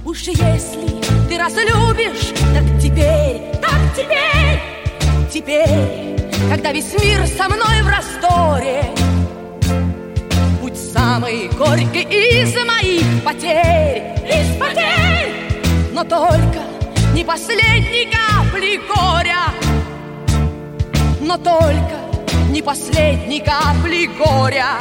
Уж если ты разлюбишь, так теперь, когда весь мир со мной в расторе, будь самой горькой из моих потерь, но только не последней капли горя, но только не последней капли горя.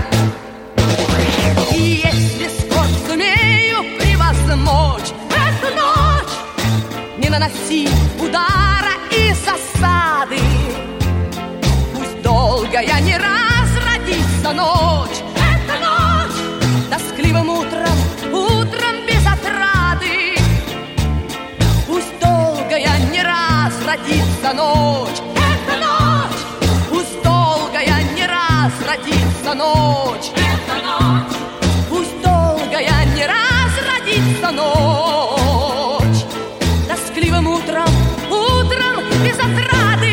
И если скоро сумею превозмочь эту ночь, не наноси удара и засады, пусть долгая не разродится ночь, эта ночь тоскливым утром без отрады, пусть долгая не разродится ночь, эта ночь, пусть долгая не разродится ночь, эта ночь, пусть долгая не разродится ночь тоскливым утром без отрады.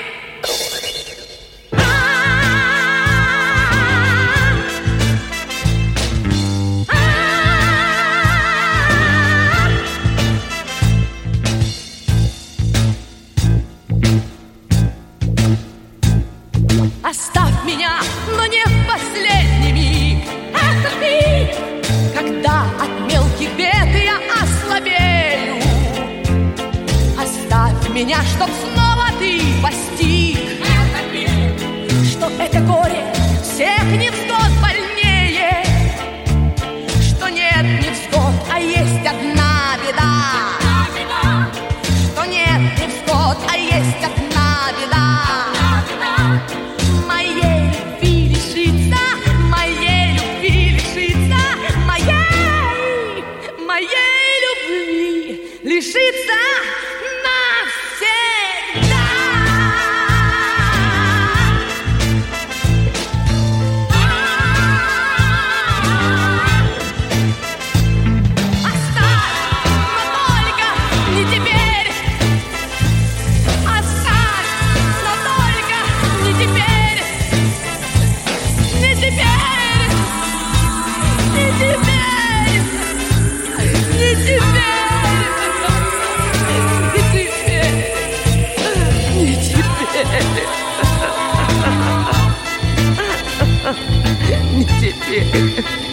Оставь меня, но не в последний миг, этот миг, когда от мелких бед я ослабею. Оставь меня, чтоб снова ты постиг этот миг, что это горе всех невзгод больнее, что нет невзгод, а есть одна беда, что нет невзгод, а есть одна беда. Лишиться навсегда. Оставь, но только не теперь. Оставь, но только не теперь. Не теперь. Не теперь. Не теперь. Не теперь.